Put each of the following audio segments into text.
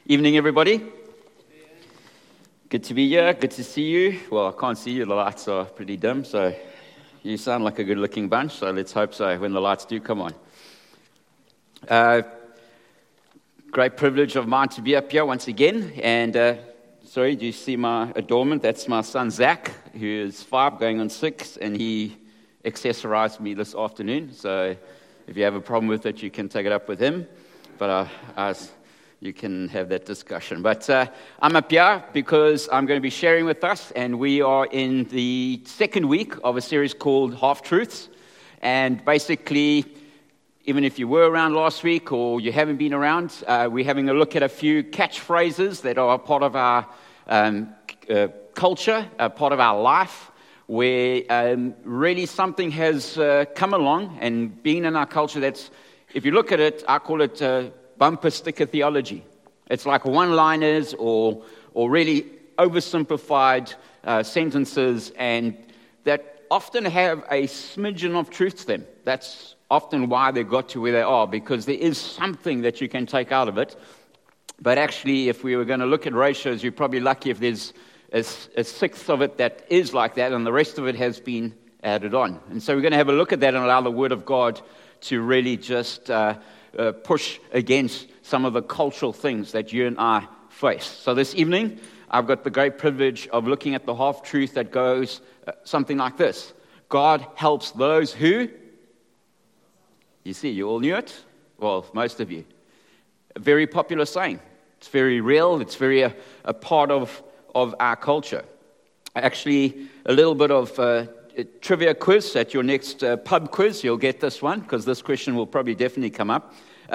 Evening, everybody. Good to be here. Good to see you. Well, I can't see you. The lights are pretty dim, so you sound like a good-looking bunch, so let's hope so when the lights do come on. Great privilege of mine to be up here once again. And, sorry, do you see my adornment? That's my son, Zach, who is 5, going on 6, and he accessorized me this afternoon. So if you have a problem with it, you can take it up with him. But you can have that discussion. But I'm up here because I'm going to be sharing with us, and we are in the second week of a series called Half-Truths. And basically, even if you were around last week or you haven't been around, we're having a look at a few catchphrases that are part of our culture, part of our life, where really something has come along and been in our culture that's, if you look at it, I call it bumper sticker theology. It's like one-liners or really oversimplified sentences, and that often have a smidgen of truth to them. That's often why they got to where they are, because there is something that you can take out of it. But actually, if we were going to look at ratios, you're probably lucky if there's a sixth of it that is like that, and the rest of it has been added on. And so we're going to have a look at that and allow the Word of God to really just push against some of the cultural things that you and I face. So this evening, I've got the great privilege of looking at the half-truth that goes something like this. God helps those who... You see, you all knew it? Well, most of you. A very popular saying. It's very real. It's very a part of our culture. Actually, a little bit of trivia quiz at your next pub quiz. You'll get this one, because this question will probably definitely come up.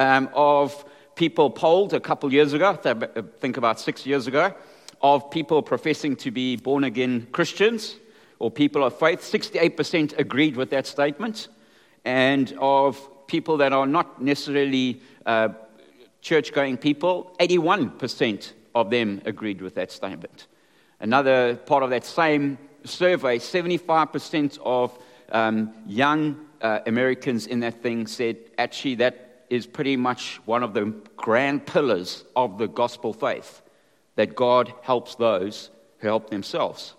Of people polled a couple years ago, I think about 6 years ago, of people professing to be born-again Christians or people of faith. 68% agreed with that statement. And of people that are not necessarily church-going people, 81% of them agreed with that statement. Another part of that same survey, 75% of young Americans in that thing said, actually, that is pretty much one of the grand pillars of the gospel faith, that God helps those who help themselves.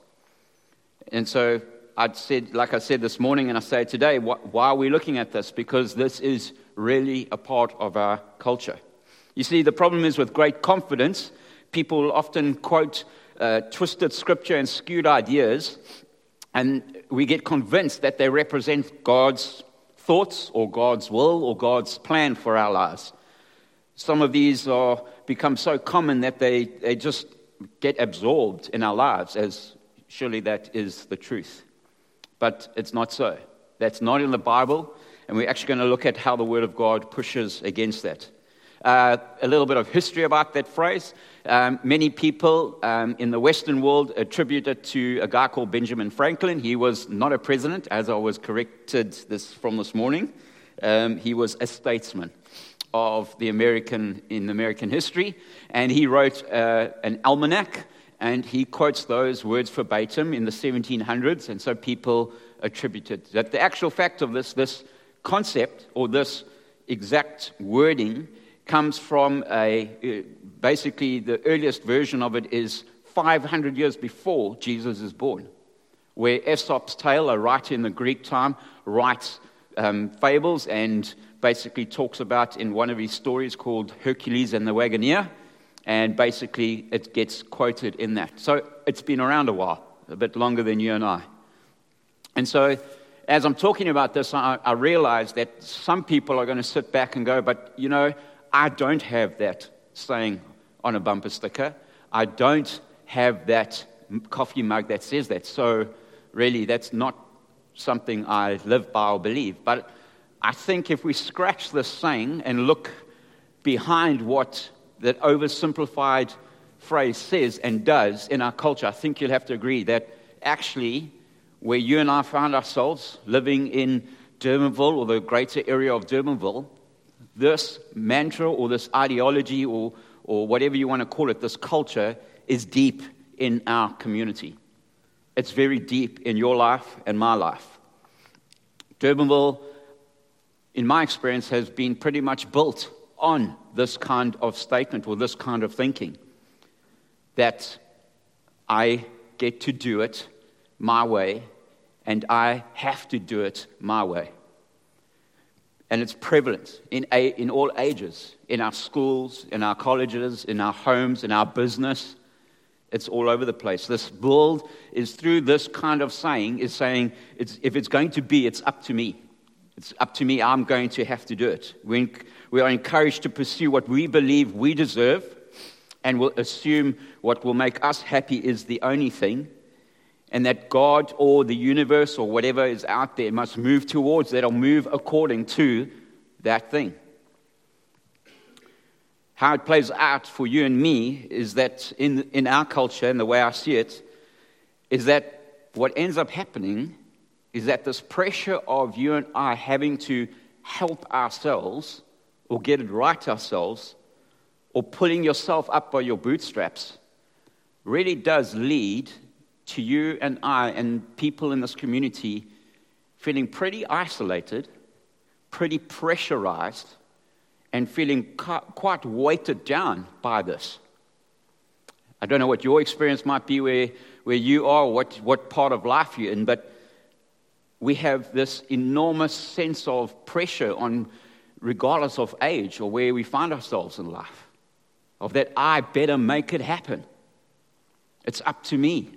And so I'd said, like I said this morning, and I say today, why are we looking at this? Because this is really a part of our culture. You see, the problem is with great confidence, people often quote twisted scripture and skewed ideas, and we get convinced that they represent God's thoughts or God's will or God's plan for our lives. Some of these become so common that they just get absorbed in our lives, as surely that is the truth. But it's not so. That's not in the Bible, and we're actually going to look at how the Word of God pushes against that. A little bit of history about that phrase. Many people in the Western world attribute it to a guy called Benjamin Franklin. He was not a president, as I was corrected from this morning. He was a statesman of the American history, and he wrote an almanac, and he quotes those words verbatim in the 1700s, and so people attributed that the actual fact of this concept or this exact wording comes from basically the earliest version of it is 500 years before Jesus is born, where Aesop's tale, a writer in the Greek time, writes fables and basically talks about in one of his stories called Hercules and the Wagoner, and basically it gets quoted in that. So it's been around a while, a bit longer than you and I. And so as I'm talking about this, I realize that some people are going to sit back and go, but you know, I don't have that saying on a bumper sticker. I don't have that coffee mug that says that. So really, that's not something I live by or believe. But I think if we scratch this saying and look behind what that oversimplified phrase says and does in our culture, I think you'll have to agree that actually where you and I found ourselves living in Durbanville or the greater area of Durbanville, this mantra or this ideology or whatever you want to call it, this culture is deep in our community. It's very deep in your life and my life. Durbanville, in my experience, has been pretty much built on this kind of statement or this kind of thinking, that I get to do it my way and I have to do it my way. And it's prevalent in all ages, in our schools, in our colleges, in our homes, in our business. It's all over the place. This world is, through this kind of saying, is saying, if it's going to be, it's up to me. It's up to me. I'm going to have to do it. We are encouraged to pursue what we believe we deserve, and we'll assume what will make us happy is the only thing, and that God or the universe or whatever is out there must move towards that or move according to that thing. How it plays out for you and me is that in our culture, and the way I see it, is that what ends up happening is that this pressure of you and I having to help ourselves or get it right ourselves or pulling yourself up by your bootstraps really does lead to you and I and people in this community feeling pretty isolated, pretty pressurized, and feeling quite weighted down by this. I don't know what your experience might be where you are, what part of life you're in, but we have this enormous sense of pressure on, regardless of age or where we find ourselves in life, of that I better make it happen. It's up to me.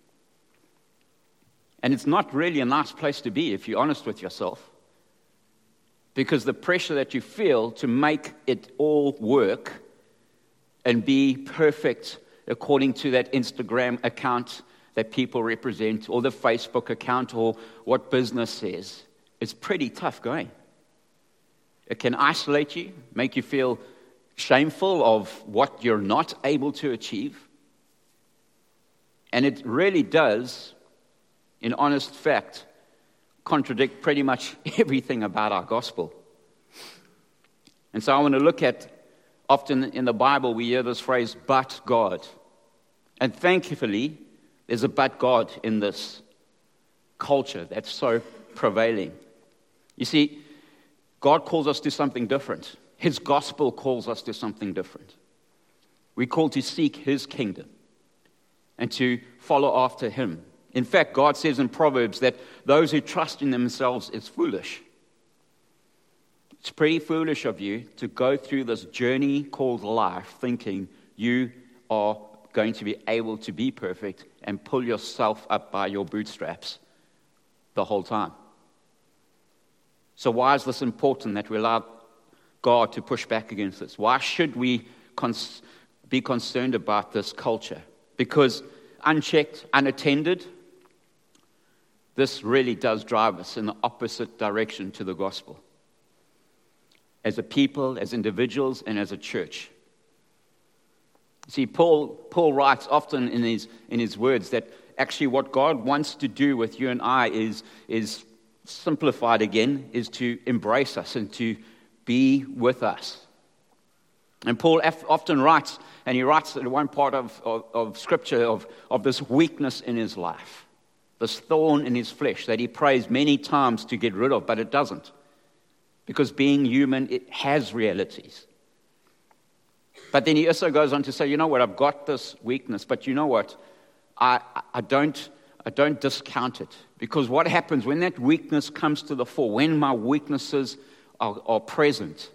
And it's not really a nice place to be if you're honest with yourself. Because the pressure that you feel to make it all work and be perfect according to that Instagram account that people represent, or the Facebook account, or what business says, it's pretty tough going. It can isolate you, make you feel shameful of what you're not able to achieve. And it really does, in honest fact, contradict pretty much everything about our gospel. And so I want to look at, often in the Bible we hear this phrase, but God. And thankfully, there's a but God in this culture that's so prevailing. You see, God calls us to something different. His gospel calls us to something different. We're called to seek His kingdom and to follow after Him. In fact, God says in Proverbs that those who trust in themselves is foolish. It's pretty foolish of you to go through this journey called life thinking you are going to be able to be perfect and pull yourself up by your bootstraps the whole time. So why is this important that we allow God to push back against this? Why should we be concerned about this culture? Because unchecked, unattended, this really does drive us in the opposite direction to the gospel. As a people, as individuals, and as a church. See, Paul writes often in his words that actually what God wants to do with you and I is simplified again, is to embrace us and to be with us. And Paul often writes, and he writes in one part of Scripture of this weakness in his life, this thorn in his flesh that he prays many times to get rid of, but it doesn't. Because being human, it has realities. But then he also goes on to say, you know what, I've got this weakness, but you know what, I don't discount it. Because what happens when that weakness comes to the fore, when my weaknesses are present,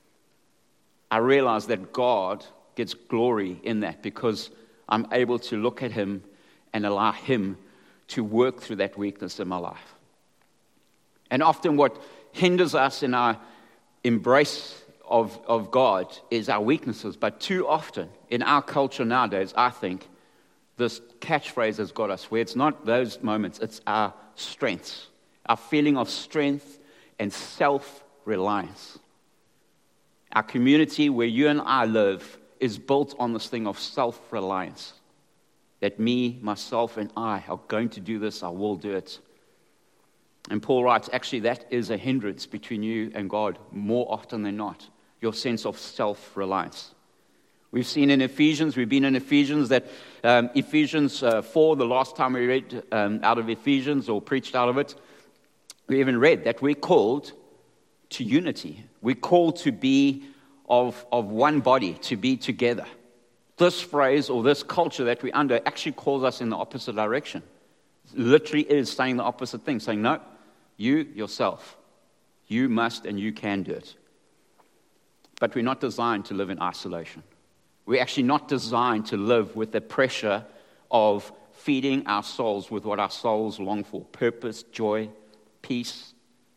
I realize that God gets glory in that because I'm able to look at Him and allow Him to work through that weakness in my life. And often what hinders us in our embrace of God is our weaknesses. But too often in our culture nowadays, I think, this catchphrase has got us where it's not those moments, it's our strengths, our feeling of strength and self-reliance. Our community where you and I live is built on this thing of self-reliance. That me, myself, and I are going to do this, I will do it. And Paul writes, actually, that is a hindrance between you and God more often than not, your sense of self-reliance. We've been in Ephesians that Ephesians 4, the last time we read out of Ephesians or preached out of it, we even read that we're called to unity. We're called to be of one body to be together. This phrase or this culture that we're under actually calls us in the opposite direction. It literally is saying the opposite thing, saying, no, you yourself, you must and you can do it. But we're not designed to live in isolation. We're actually not designed to live with the pressure of feeding our souls with what our souls long for: purpose, joy, peace.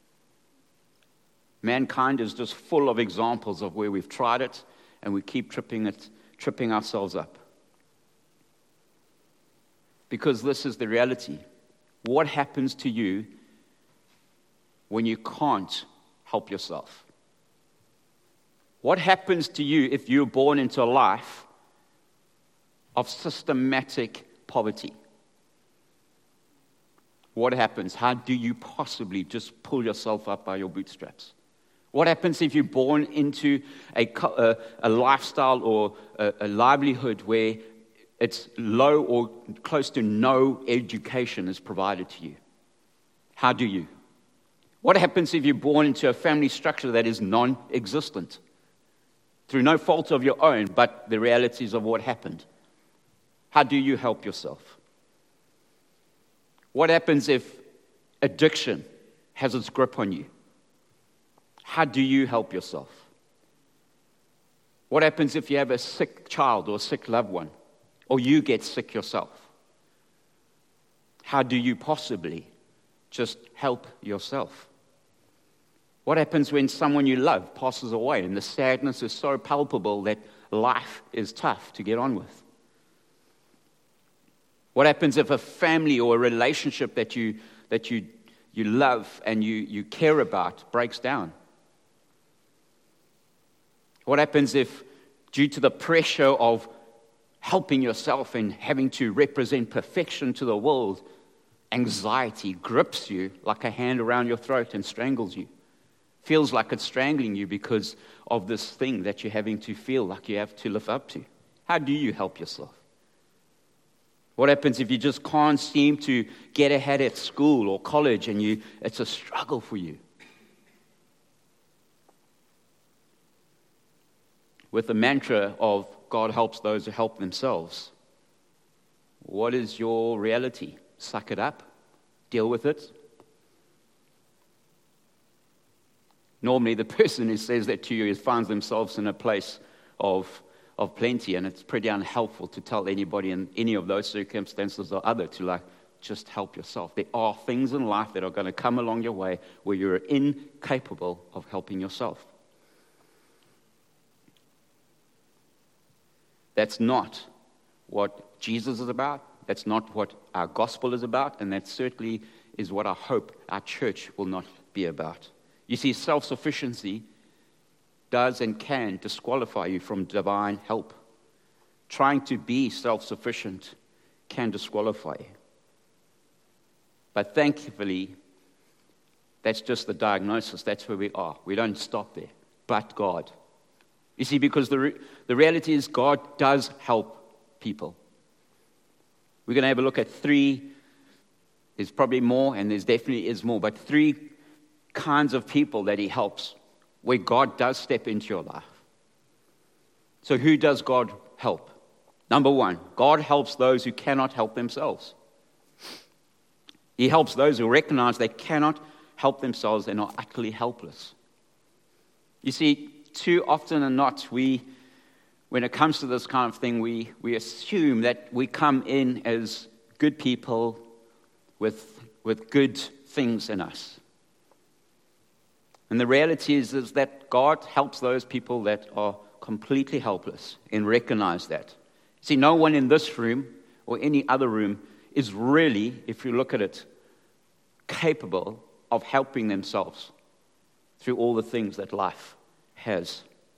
Mankind is just full of examples of where we've tried it and we keep tripping ourselves up. Because this is the reality. What happens to you when you can't help yourself? What happens to you if you're born into a life of systematic poverty? What happens? How do you possibly just pull yourself up by your bootstraps? What happens if you're born into a lifestyle or a livelihood where it's low or close to no education is provided to you? How do you? What happens if you're born into a family structure that is non-existent? Through no fault of your own, but the realities of what happened. How do you help yourself? What happens if addiction has its grip on you? How do you help yourself? What happens if you have a sick child or a sick loved one, or you get sick yourself? How do you possibly just help yourself? What happens when someone you love passes away and the sadness is so palpable that life is tough to get on with? What happens if a family or a relationship that you love and you care about breaks down? What happens if, due to the pressure of helping yourself and having to represent perfection to the world, anxiety grips you like a hand around your throat and strangles you? Feels like it's strangling you because of this thing that you're having to feel like you have to live up to. How do you help yourself? What happens if you just can't seem to get ahead at school or college and it's a struggle for you? With the mantra of God helps those who help themselves, what is your reality? Suck it up? Deal with it? Normally, the person who says that to you finds themselves in a place of plenty, and it's pretty unhelpful to tell anybody in any of those circumstances or other to just help yourself. There are things in life that are going to come along your way where you're incapable of helping yourself. That's not what Jesus is about. That's not what our gospel is about, and that certainly is what I hope our church will not be about. You see, self-sufficiency does and can disqualify you from divine help. Trying to be self-sufficient can disqualify you. But thankfully, that's just the diagnosis. That's where we are. We don't stop there. But God. You see, because the reality is God does help people. We're going to have a look at three. There's probably more, and there's definitely is more, but three kinds of people that he helps, where God does step into your life. So who does God help? Number one, God helps those who cannot help themselves. He helps those who recognize they cannot help themselves and are utterly helpless. You see, too often than not, when it comes to this kind of thing, we assume that we come in as good people with good things in us. And the reality is that God helps those people that are completely helpless, and recognize that. See, no one in this room or any other room is really, if you look at it, capable of helping themselves through all the things that life has.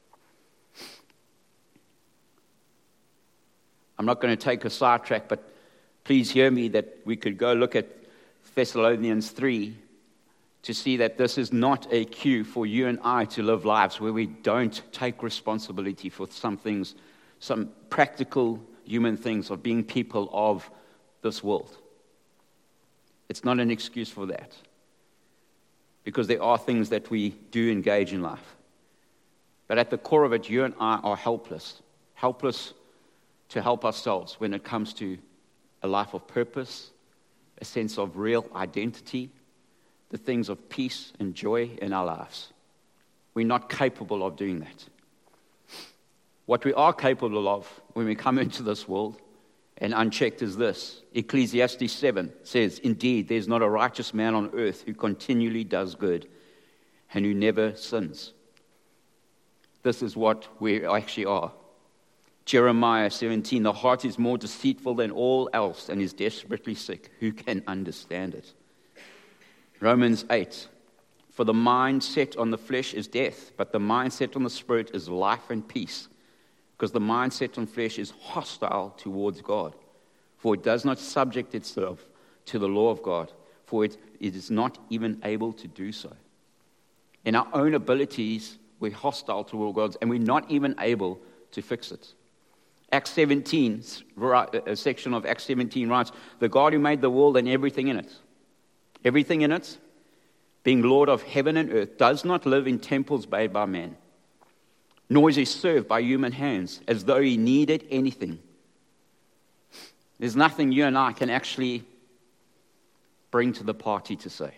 I'm not going to take a sidetrack, but please hear me that we could go look at Thessalonians 3 to see that this is not a cue for you and I to live lives where we don't take responsibility for some things, some practical human things of being people of this world. It's not an excuse for that, because there are things that we do engage in life. But at the core of it, you and I are helpless. Helpless to help ourselves when it comes to a life of purpose, a sense of real identity, the things of peace and joy in our lives. We're not capable of doing that. What we are capable of when we come into this world and unchecked is this. Ecclesiastes 7 says, "Indeed, there's not a righteous man on earth who continually does good and who never sins." This is what we actually are. Jeremiah 17, "The heart is more deceitful than all else and is desperately sick. Who can understand it?" Romans 8, "For the mind set on the flesh is death, but the mind set on the spirit is life and peace. Because the mind set on flesh is hostile towards God. For it does not subject itself to the law of God, for it is not even able to do so." In our own abilities, we're hostile toward God, and we're not even able to fix it. Acts 17, a section of Acts 17 writes, "The God who made the world and everything in it, being Lord of heaven and earth, does not live in temples made by men, nor is he served by human hands, as though he needed anything." There's nothing you and I can actually bring to the party to say.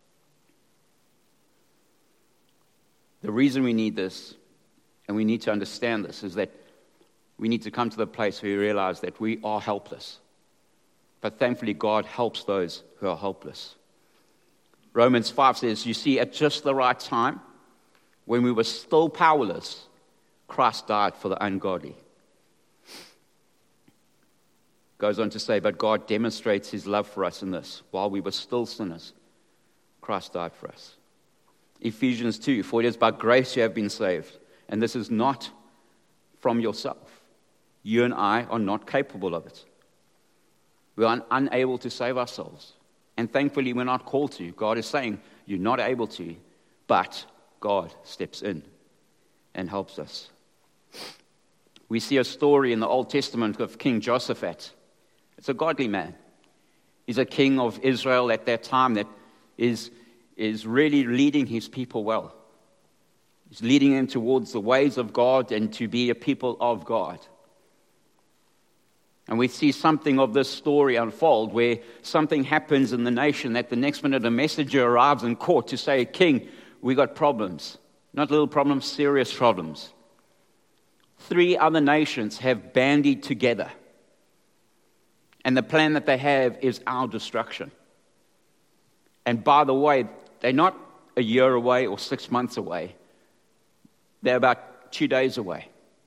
The reason we need this, and we need to understand this, is that we need to come to the place where we realize that we are helpless. But thankfully, God helps those who are helpless. Romans 5 says, "You see, at just the right time, when we were still powerless, Christ died for the ungodly." Goes on to say, "But God demonstrates his love for us in this. While we were still sinners, Christ died for us." Ephesians 2, "For it is by grace you have been saved, and this is not from yourself." You and I are not capable of it. We are unable to save ourselves. And thankfully, we're not called to. God is saying, you're not able to, but God steps in and helps us. We see a story in the Old Testament of King Jehoshaphat. It's a godly man. He's a king of Israel at that time that is really leading his people well. He's leading them towards the ways of God and to be a people of God. And we see something of this story unfold where something happens in the nation that the next minute a messenger arrives in court to say, "King, we got problems." Not little problems, serious problems. 3 other nations have bandied together. And the plan that they have is our destruction. And by the way, they're not a year away or 6 months away. They're about 2 days away.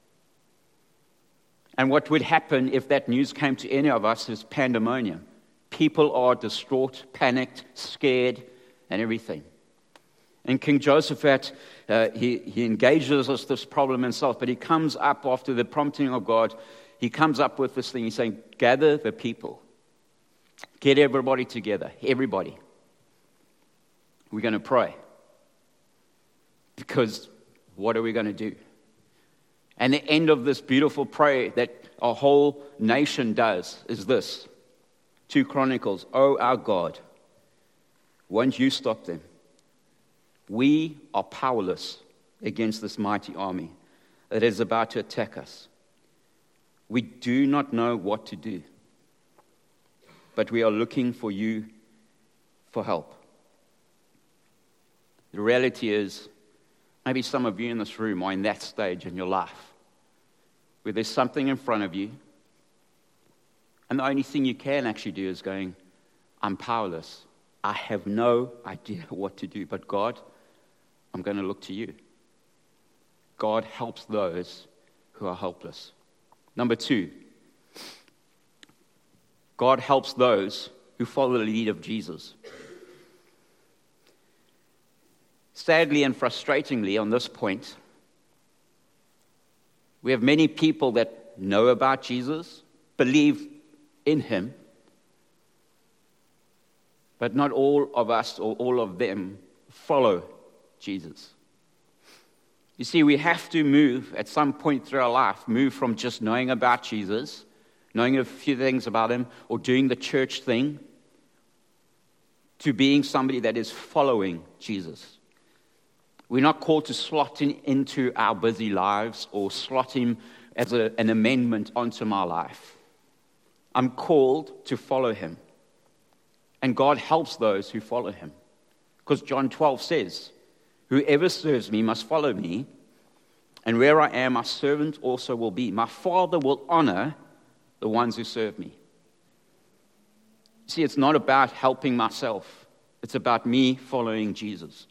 And what would happen if that news came to any of us is pandemonium. People are distraught, panicked, scared, and everything. And King Jehoshaphat, he engages us this problem himself, but he comes up after the prompting of God, he comes up with this thing. He's saying, "Gather the people. Get everybody together. Everybody. We're going to pray. Because what are we going to do?" And the end of this beautiful prayer that our whole nation does is this. 2 Chronicles, "Oh, our God, won't you stop them? We are powerless against this mighty army that is about to attack us. We do not know what to do, but we are looking for you for help." The reality is, maybe some of you in this room are in that stage in your life where there's something in front of you, and the only thing you can actually do is going, "I'm powerless. I have no idea what to do, but God, I'm going to look to you." God helps those who are helpless. Number 2, God helps those who follow the lead of Jesus. Sadly and frustratingly on this point, we have many people that know about Jesus, believe in him, but not all of us or all of them follow Jesus. You see, we have to move at some point through our life, move from just knowing about Jesus, knowing a few things about him, or doing the church thing, to being somebody that is following Jesus. We're not called to slot into our busy lives or slot him as an amendment onto my life. I'm called to follow him. And God helps those who follow him. Because John 12 says, whoever serves me must follow me, and where I am, my servant also will be. My Father will honor the ones who serve me. See, it's not about helping myself. It's about me following Jesus.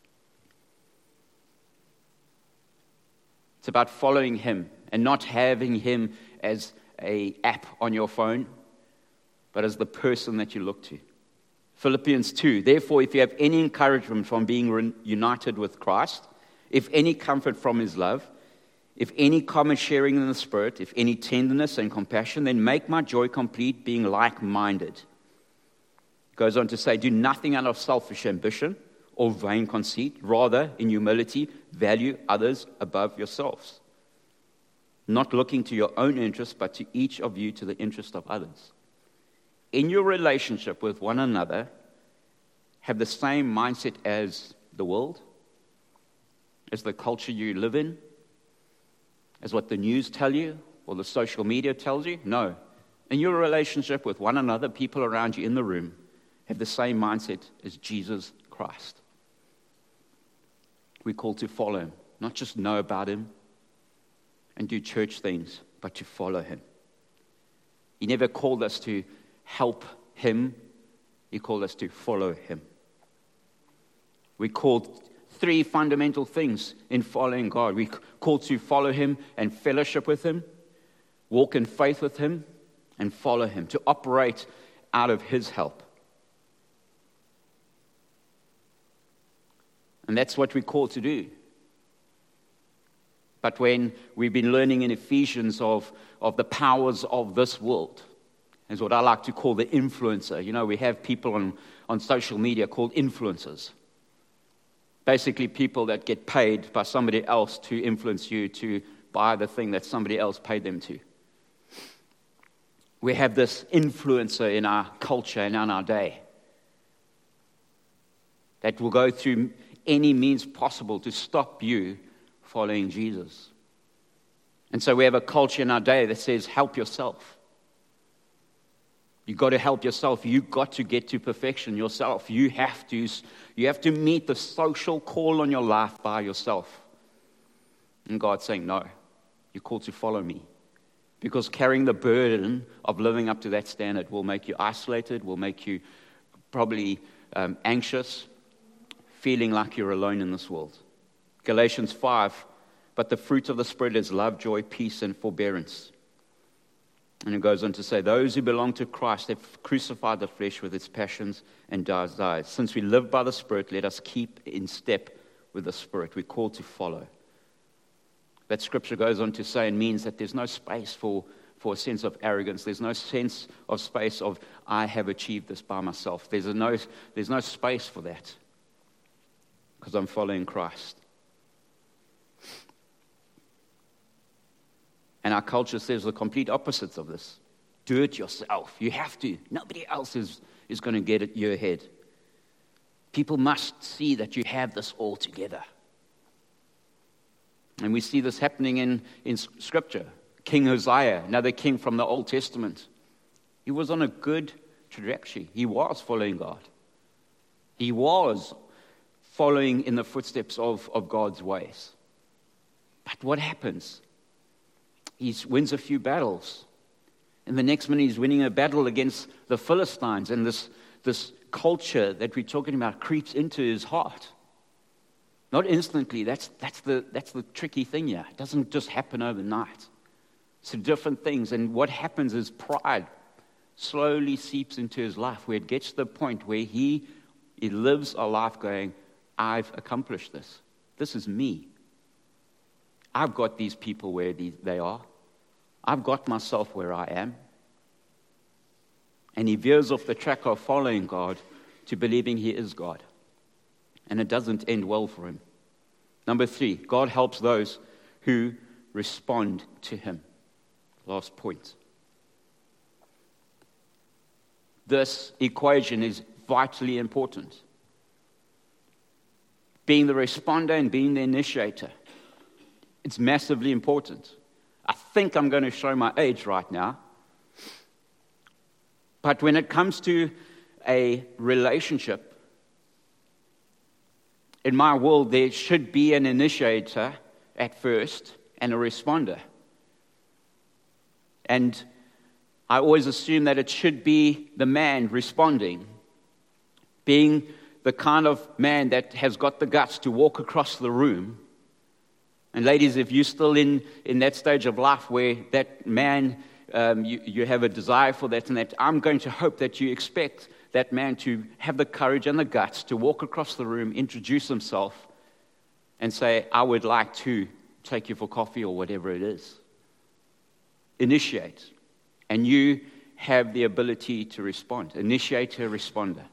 It's about following him and not having him as an app on your phone, but as the person that you look to. Philippians 2, therefore, if you have any encouragement from being united with Christ, if any comfort from his love, if any common sharing in the Spirit, if any tenderness and compassion, then make my joy complete, being like-minded. Goes on to say, do nothing out of selfish ambition or vain conceit, rather, in humility, value others above yourselves, not looking to your own interest, but to each of you to the interest of others. In your relationship with one another, have the same mindset as the world, as the culture you live in, as what the news tell you or the social media tells you. No. In your relationship with one another, people around you in the room have the same mindset as Jesus Christ. We're called to follow him, not just know about him and do church things, but to follow him. He never called us to help him. He called us to follow him. We're called three fundamental things in following God. We're called to follow him and fellowship with him, walk in faith with him, and follow him, to operate out of his help. And that's what we're called to do. But when we've been learning in Ephesians of the powers of this world, is what I like to call the influencer. You know, we have people on social media called influencers. Basically people that get paid by somebody else to influence you to buy the thing that somebody else paid them to. We have this influencer in our culture and in our day that will go through any means possible to stop you following Jesus. And so we have a culture in our day that says, help yourself. You've got to help yourself. You've got to get to perfection yourself. You have to meet the social call on your life by yourself. And God's saying, no, you're called to follow me. Because carrying the burden of living up to that standard will make you isolated, will make you probably anxious, feeling like you're alone in this world. Galatians 5, but the fruit of the Spirit is love, joy, peace, and forbearance. And it goes on to say, those who belong to Christ have crucified the flesh with its passions and desires. Since we live by the Spirit, let us keep in step with the Spirit. We're called to follow. That scripture goes on to say and means that there's no space for a sense of arrogance. There's no sense of space of, I have achieved this by myself. There's no space for that. Because I'm following Christ. And our culture says the complete opposites of this. Do it yourself. You have to. Nobody else is going to get it your head. People must see that you have this all together. And we see this happening in Scripture. King Uzziah, another king from the Old Testament. He was on a good trajectory. He was following God. He was following in the footsteps of God's ways. But what happens? He wins a few battles. And the next minute he's winning a battle against the Philistines. And this culture that we're talking about creeps into his heart. Not instantly. That's the tricky thing here. It doesn't just happen overnight. It's different things. And what happens is pride slowly seeps into his life, where it gets to the point where he lives a life going, I've accomplished this. This is me. I've got these people where they are. I've got myself where I am. And he veers off the track of following God to believing he is God. And it doesn't end well for him. Number 3, God helps those who respond to him. Last point. This equation is vitally important. being the responder and being the initiator. It's massively important. I think I'm going to show my age right now. But when it comes to a relationship, in my world, there should be an initiator at first and a responder. And I always assume that it should be the man responding, being the kind of man that has got the guts to walk across the room. And ladies, if you're still in that stage of life where that man, you have a desire for that and that, I'm going to hope that you expect that man to have the courage and the guts to walk across the room, introduce himself, and say, I would like to take you for coffee or whatever it is. Initiate. And you have the ability to respond. Initiator, responder.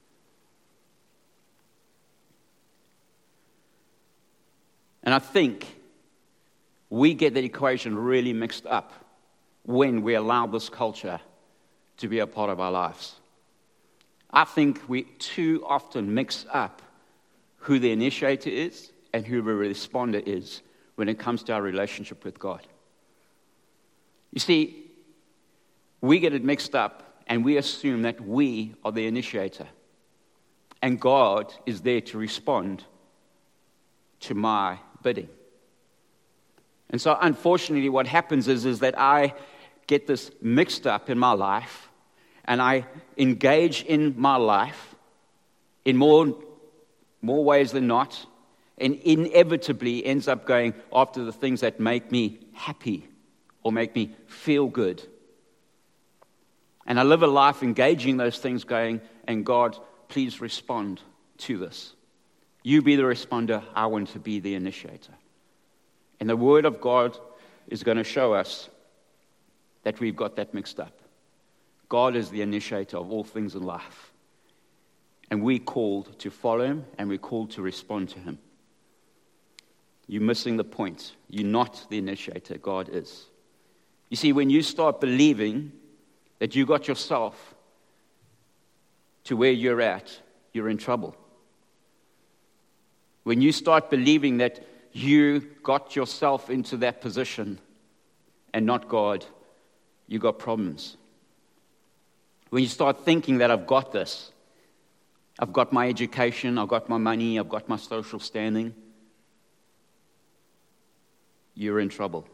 And I think we get the equation really mixed up when we allow this culture to be a part of our lives. I think we too often mix up who the initiator is and who the responder is when it comes to our relationship with God. You see, we get it mixed up and we assume that we are the initiator and God is there to respond to my bidding. And so unfortunately what happens is that I get this mixed up in my life and I engage in my life in more ways than not, and inevitably ends up going after the things that make me happy or make me feel good. And I live a life engaging those things going, and God, please respond to this. You be the responder, I want to be the initiator. And the Word of God is going to show us that we've got that mixed up. God is the initiator of all things in life. And we're called to follow Him, and we're called to respond to Him. You're missing the point. You're not the initiator. God is. You see, when you start believing that you got yourself to where you're at, you're in trouble. When you start believing that you got yourself into that position and not God, you got problems. When you start thinking that I've got this, I've got my education, I've got my money, I've got my social standing, you're in trouble.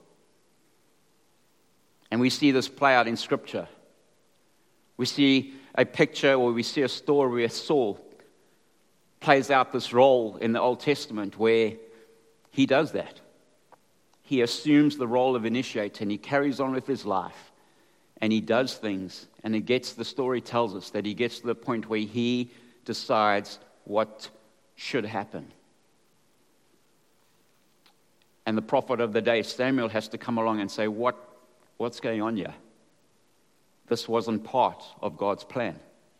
And we see this play out in Scripture. We see a picture or we see a story where Saul plays out this role in the Old Testament where he does that. He assumes the role of initiator and he carries on with his life and he does things, and the story tells us that he gets to the point where he decides what should happen. And the prophet of the day, Samuel, has to come along and say, what's going on here? This wasn't part of God's plan.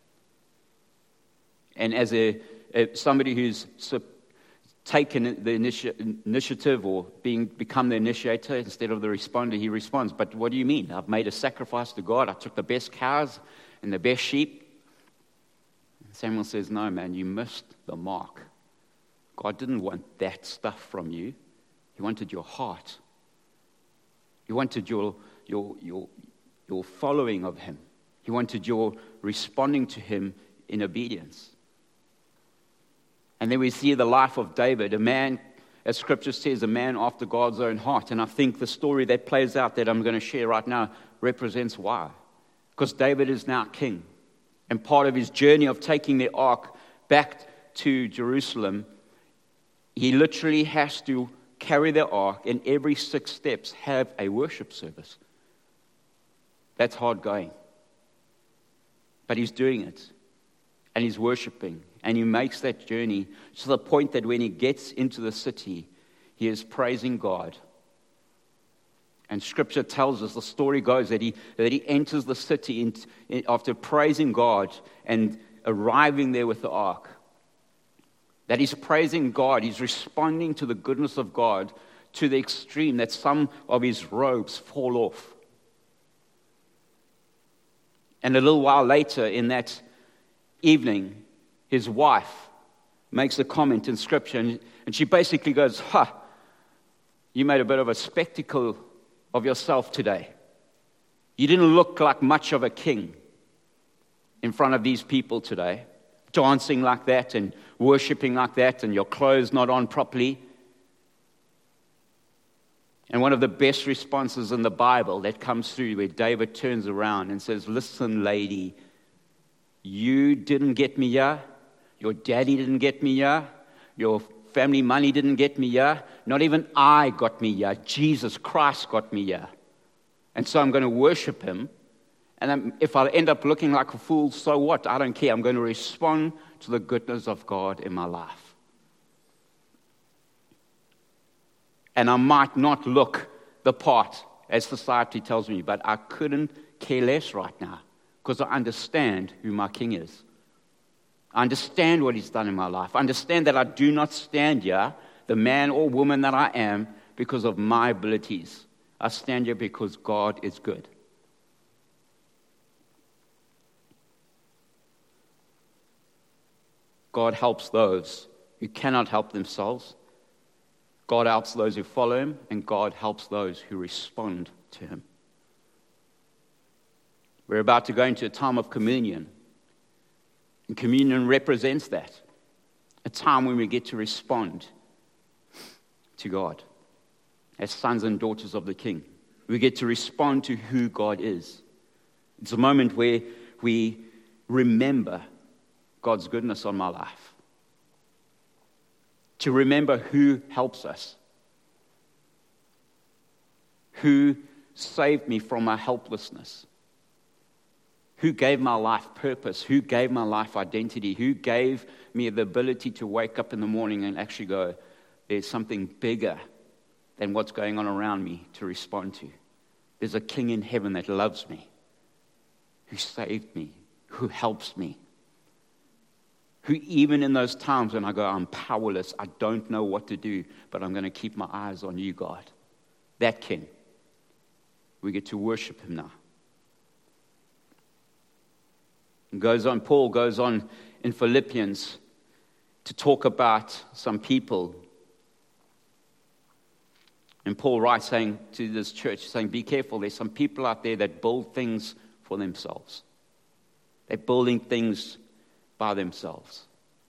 And as somebody who's taken the initiative or become the initiator instead of the responder, he responds, but what do you mean? I've made a sacrifice to God. I took the best cows and the best sheep. And Samuel says, no, man, you missed the mark. God didn't want that stuff from you. He wanted your heart. He wanted your following of Him. He wanted your responding to Him in obedience. And then we see the life of David, a man, as Scripture says, a man after God's own heart. And I think the story that plays out that I'm going to share right now represents why. Because David is now king. And part of his journey of taking the ark back to Jerusalem, he literally has to carry the ark and every 6 steps have a worship service. That's hard going. But he's doing it. And he's worshiping. And he makes that journey to the point that when he gets into the city, he is praising God. And Scripture tells us, the story goes, that he enters the city after praising God and arriving there with the ark. That he's praising God, he's responding to the goodness of God to the extreme that some of his robes fall off. And a little while later in that evening, his wife makes a comment in Scripture, and she basically goes, you made a bit of a spectacle of yourself today. You didn't look like much of a king in front of these people today, dancing like that and worshiping like that and your clothes not on properly. And one of the best responses in the Bible that comes through where David turns around and says, listen, lady, you didn't get me here. Your daddy didn't get me here. Your family money didn't get me here. Not even I got me here. Jesus Christ got me here. And so I'm going to worship him. And if I end up looking like a fool, so what? I don't care. I'm going to respond to the goodness of God in my life. And I might not look the part as society tells me, but I couldn't care less right now because I understand who my king is. I understand what he's done in my life. I understand that I do not stand here, the man or woman that I am, because of my abilities. I stand here because God is good. God helps those who cannot help themselves. God helps those who follow him, and God helps those who respond to him. We're about to go into a time of communion. And communion represents that. A time when we get to respond to God as sons and daughters of the King. We get to respond to who God is. It's a moment where we remember God's goodness on my life. To remember who helps us. Who saved me from my helplessness. Who gave my life purpose? Who gave my life identity? Who gave me the ability to wake up in the morning and actually go, there's something bigger than what's going on around me to respond to. There's a King in heaven that loves me, who saved me, who helps me. Who even in those times when I go, I'm powerless, I don't know what to do, but I'm going to keep my eyes on you, God. That King. We get to worship him now. Paul goes on in Philippians to talk about some people. And Paul writes saying to this church, saying, be careful, there's some people out there that build things for themselves. They're building things by themselves.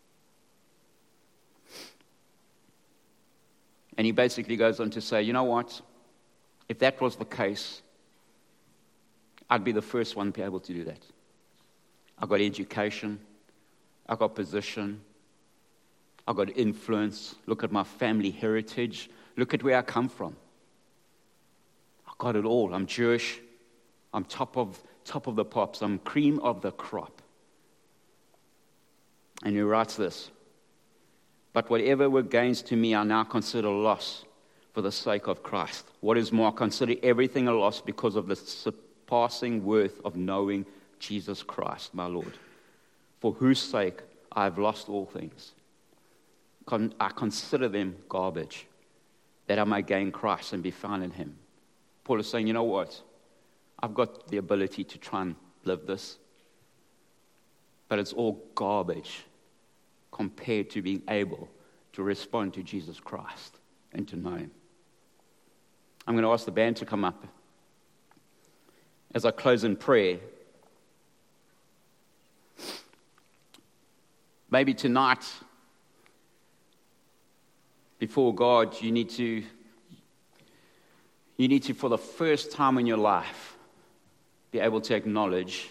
And he basically goes on to say, you know what? If that was the case, I'd be the first one to be able to do that. I've got education. I've got position. I've got influence. Look at my family heritage. Look at where I come from. I've got it all. I'm Jewish. I'm top of the pops. I'm cream of the crop. And he writes this, but whatever were gains to me, I now consider loss for the sake of Christ. What is more, I consider everything a loss because of the surpassing worth of knowing Jesus Christ, my Lord, for whose sake I have lost all things. I consider them garbage, that I may gain Christ and be found in him. Paul is saying, you know what? I've got the ability to try and live this, but it's all garbage compared to being able to respond to Jesus Christ and to know him. I'm going to ask the band to come up. As I close in prayer, maybe tonight, before God, you need to, for the first time in your life, be able to acknowledge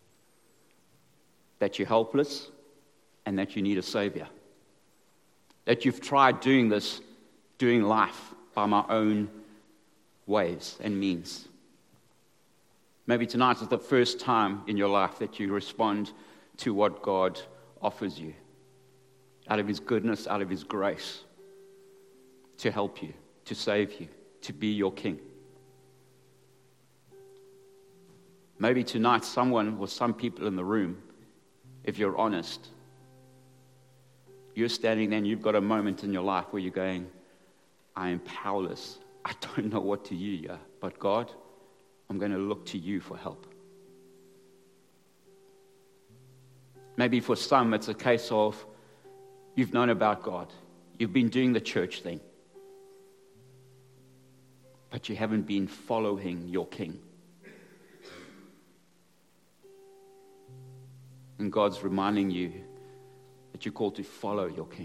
that you're helpless and that you need a Savior. That you've tried doing life by my own ways and means. Maybe tonight is the first time in your life that you respond to what God offers you, out of his goodness, out of his grace, to help you, to save you, to be your King. Maybe tonight someone or some people in the room, if you're honest, you're standing there and you've got a moment in your life where you're going, I am powerless. I don't know what to do here, but God, I'm going to look to you for help. Maybe for some it's a case of You've known about God. You've been doing the church thing. But you haven't been following your King. And God's reminding you that you're called to follow your King.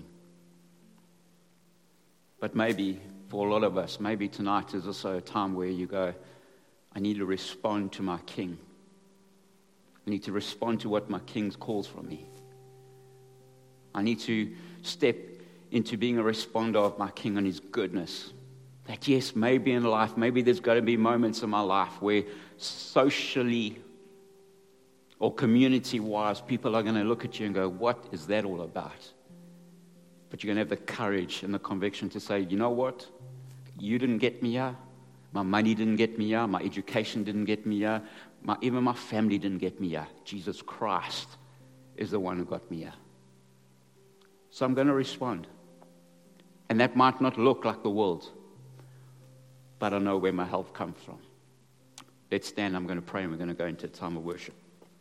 But maybe, for a lot of us, maybe tonight is also a time where you go, I need to respond to my King. I need to respond to what my King calls from me. I need to step into being a responder of my King and His goodness. That yes, maybe in life, maybe there's got to be moments in my life where socially or community-wise, people are going to look at you and go, what is that all about? But you're going to have the courage and the conviction to say, you know what? You didn't get me here. My money didn't get me here. My education didn't get me here. Even my family didn't get me here. Jesus Christ is the one who got me here. So I'm going to respond. And that might not look like the world, but I know where my help comes from. Let's stand. I'm going to pray and we're going to go into a time of worship.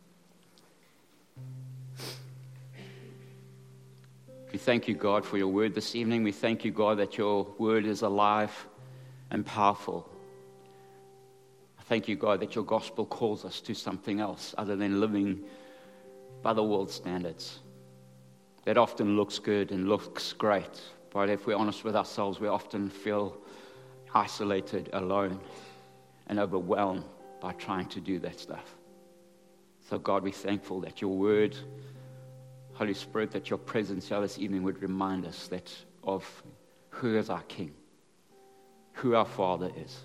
We thank you, God, for your word this evening. We thank you, God, that your word is alive and powerful. I thank you, God, that your gospel calls us to something else other than living by the world's standards. That often looks good and looks great, but if we're honest with ourselves, we often feel isolated, alone, and overwhelmed by trying to do that stuff. So, God, we're thankful that your word, Holy Spirit, that your presence here this evening would remind us that of who is our King, who our Father is.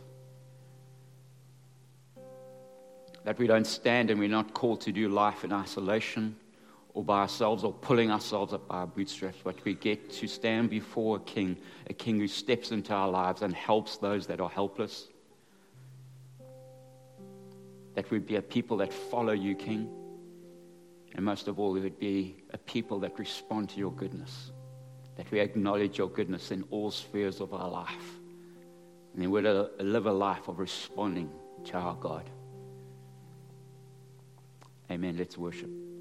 That we don't stand and we're not called to do life in isolation or by ourselves or pulling ourselves up by our bootstraps, but we get to stand before a King who steps into our lives and helps those that are helpless. That we'd be a people that follow you, King. And most of all, we would be a people that respond to your goodness. That we acknowledge your goodness in all spheres of our life. And then we'd live a life of responding to our God. Amen. Let's worship.